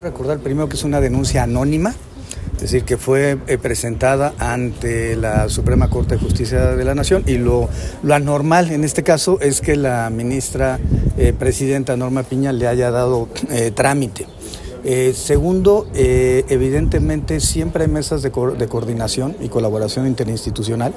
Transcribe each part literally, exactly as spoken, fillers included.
Recordar primero que es una denuncia anónima, es decir, que fue eh, presentada ante la Suprema Corte de Justicia de la Nación, y lo, lo anormal en este caso es que la ministra eh, presidenta Norma Piña le haya dado eh, trámite. Eh, segundo, eh, evidentemente siempre hay mesas de, co- de coordinación y colaboración interinstitucional.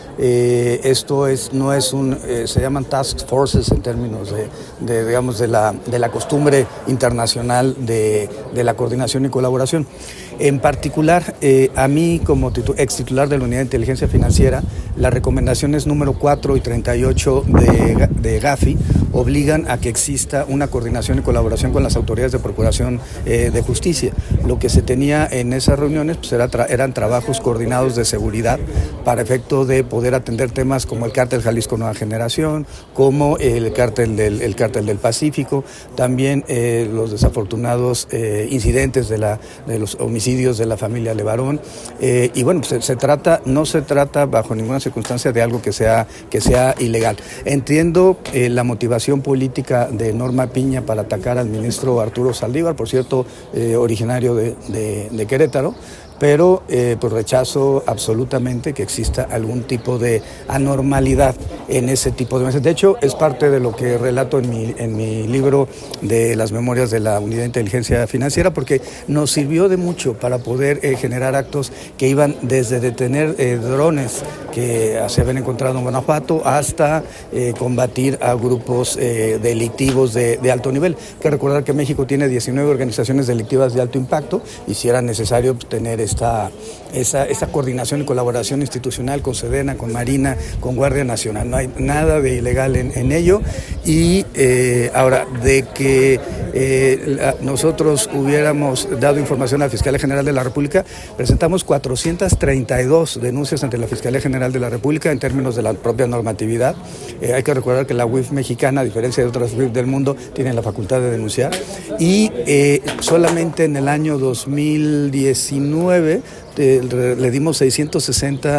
Eh, esto es, no es un, eh, se llaman task forces en términos de, de digamos, de la, de la costumbre internacional de, de la coordinación y colaboración. En particular, eh, a mí como titu- ex titular de la Unidad de Inteligencia Financiera, las recomendaciones número cuatro y treinta y ocho de, de Gafi obligan a que exista una coordinación y colaboración con las autoridades de procuración eh, de justicia. Lo que se tenía en esas reuniones pues era tra- eran trabajos coordinados de seguridad para efecto de poder atender temas como el cártel Jalisco Nueva Generación, como el cártel del, el cártel del Pacífico, también eh, los desafortunados eh, incidentes de, la, de los homicidios de la familia Levarón. Eh, y bueno, pues se, se trata, no se trata bajo ninguna circunstancia de algo que sea, que sea ilegal. Entiendo eh, la motivación política de Norma Piña para atacar al ministro Arturo Saldívar, por cierto, eh, originario de, de, de Querétaro, pero eh, pues rechazo absolutamente que exista algún tipo de anormalidad en ese tipo de mesas. De hecho, es parte de lo que relato en mi, en mi libro de las memorias de la Unidad de Inteligencia Financiera, porque nos sirvió de mucho para poder eh, generar actos que iban desde detener eh, drones que se habían encontrado en Guanajuato hasta eh, combatir a grupos eh, delictivos de, de alto nivel. Hay que recordar que México tiene diecinueve organizaciones delictivas de alto impacto, y si era necesario pues, tener esta, esa, esa coordinación y colaboración institucional con Sedena, con Marina, con Guardia Nacional. No hay nada de ilegal en, en ello. Y eh, ahora, de que eh, la, nosotros hubiéramos dado información a la Fiscalía General de la República, presentamos cuatrocientas treinta y dos denuncias ante la Fiscalía General de la República en términos de la propia normatividad. Eh, hay que recordar que la U I F mexicana, a diferencia de otras U I F del mundo, tiene la facultad de denunciar. Y eh, solamente en el año dos mil diecinueve Eh, le dimos seiscientos sesenta,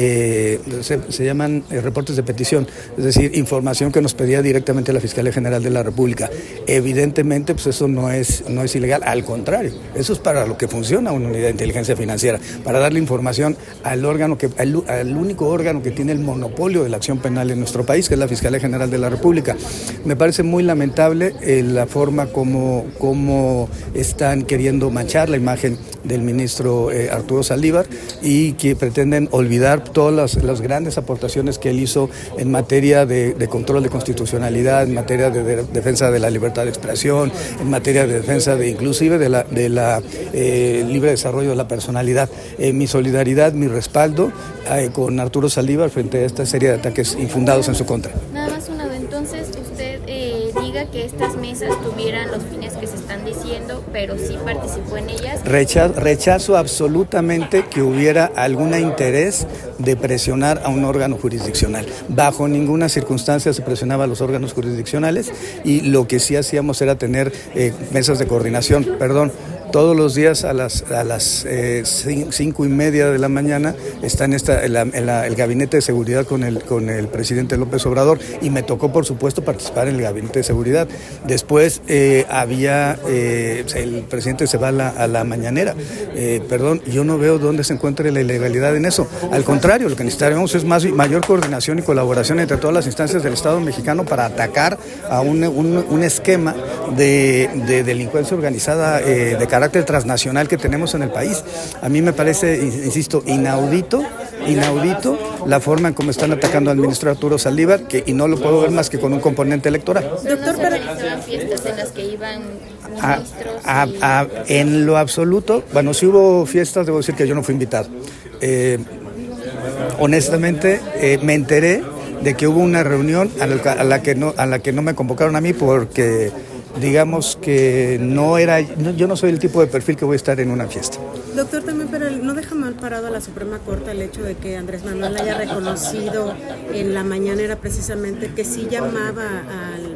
eh, se, se llaman eh, reportes de petición, es decir, información que nos pedía directamente la Fiscalía General de la República. Evidentemente, pues eso no es, no es ilegal, al contrario, eso es para lo que funciona una unidad de inteligencia financiera, para darle información al órgano, que, al, al único órgano que tiene el monopolio de la acción penal en nuestro país, que es la Fiscalía General de la República. Me parece muy lamentable eh, la forma como, como están queriendo manchar la imagen del ministro eh, Arturo Saldívar, y que pretenden olvidar todas las, las grandes aportaciones que él hizo en materia de, de control de constitucionalidad, en materia de, de defensa de la libertad de expresión, en materia de defensa de inclusive de la, de la eh, libre desarrollo de la personalidad. Eh, mi solidaridad, mi respaldo eh, con Arturo Saldívar frente a esta serie de ataques infundados en su contra. Nada más una vez, entonces usted eh, diga que estas mesas tuvieran los fines que se están diciendo, pero sí participó en ellas. Rechazo, rechazo absolutamente que hubiera algún interés de presionar a un órgano jurisdiccional. Bajo ninguna circunstancia se presionaba a los órganos jurisdiccionales, y lo que sí hacíamos era tener eh, mesas de coordinación, perdón. Todos los días a las a las eh, cinco y media de la mañana está en esta en la, en la, el gabinete de seguridad con el con el presidente López Obrador, y me tocó por supuesto participar en el gabinete de seguridad. Después eh, había eh, el presidente se va a la, a la mañanera. Eh, perdón, yo no veo dónde se encuentre la ilegalidad en eso. Al contrario, lo que necesitamos es más mayor coordinación y colaboración entre todas las instancias del Estado mexicano para atacar a un un, un esquema de, de delincuencia organizada eh, de carácter transnacional que tenemos en el país. A mí me parece, insisto, inaudito, inaudito la forma en cómo están atacando al ministro Arturo Saldívar, que, y no lo puedo ver más que con un componente electoral. Doctor, ¿no se organizaban fiestas en las que iban ministros? A, a, y... a, en lo absoluto, bueno, si hubo fiestas, debo decir que yo no fui invitado. Eh, honestamente, eh, me enteré de que hubo una reunión a la, a la que no, a la que no me convocaron a mí porque digamos que no era, no, yo no soy el tipo de perfil que voy a estar en una fiesta. Doctor, también, pero no deja mal parado a la Suprema Corte el hecho de que Andrés Manuel haya reconocido en la mañanera precisamente que sí llamaba al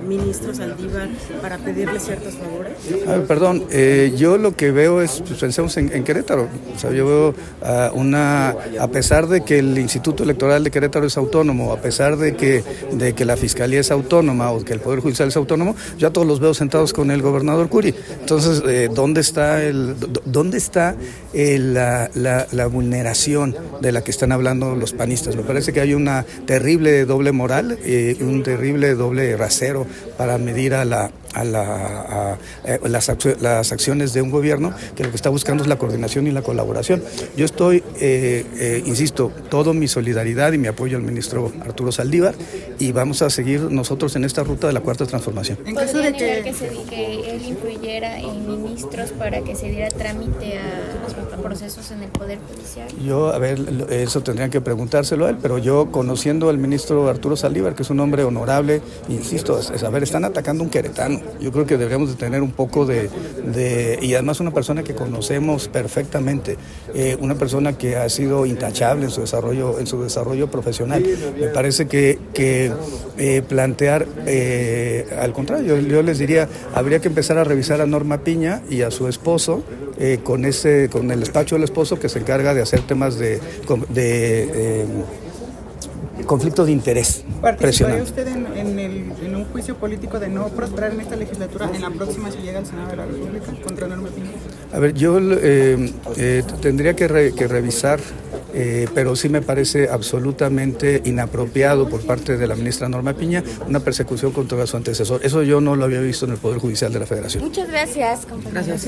ministro Saldívar para pedirle ciertos favores? A ver, perdón, eh, yo lo que veo es, pues, pensemos en, en Querétaro. O sea, yo veo uh, una, a pesar de que el Instituto Electoral de Querétaro es autónomo, a pesar de que, de que la Fiscalía es autónoma o que el Poder Judicial es autónomo, yo a todos los veo sentados con el gobernador Curi. Entonces, eh, ¿dónde está el, dónde está el, la, la, la vulneración de la que están hablando los panistas? Me parece que hay una terrible doble moral y eh, un terrible doble rasero para medir a la a, la, a, a las, las acciones de un gobierno que lo que está buscando es la coordinación y la colaboración. Yo estoy, eh, eh, insisto, toda mi solidaridad y mi apoyo al ministro Arturo Saldívar y vamos a seguir nosotros en esta ruta de la cuarta transformación. ¿En caso de que, que, se, que él influyera en ministros para que se diera trámite a, a procesos en el Poder Judicial? Yo, a ver, eso tendrían que preguntárselo a él, pero yo conociendo al ministro Arturo Saldívar, que es un hombre honorable, insisto, es, es, a ver, están atacando a un queretano. Yo creo que deberíamos de tener un poco de, de y además una persona que conocemos perfectamente, eh, una persona que ha sido intachable en su desarrollo, en su desarrollo profesional. Me parece que, que eh, plantear, eh, al contrario, yo, yo les diría, habría que empezar a revisar a Norma Piña y a su esposo, eh, con ese, con el despacho del esposo que se encarga de hacer temas de, de eh, conflicto de interés. ¿Participaría usted en, en, el, en un juicio político de no prosperar en esta legislatura, en la próxima si llega al Senado de la República contra Norma Piña? A ver, yo eh, eh, tendría que, re, que revisar, eh, pero sí me parece absolutamente inapropiado por parte de la ministra Norma Piña una persecución contra su antecesor. Eso yo no lo había visto en el Poder Judicial de la Federación. Muchas gracias, compañeros. Gracias.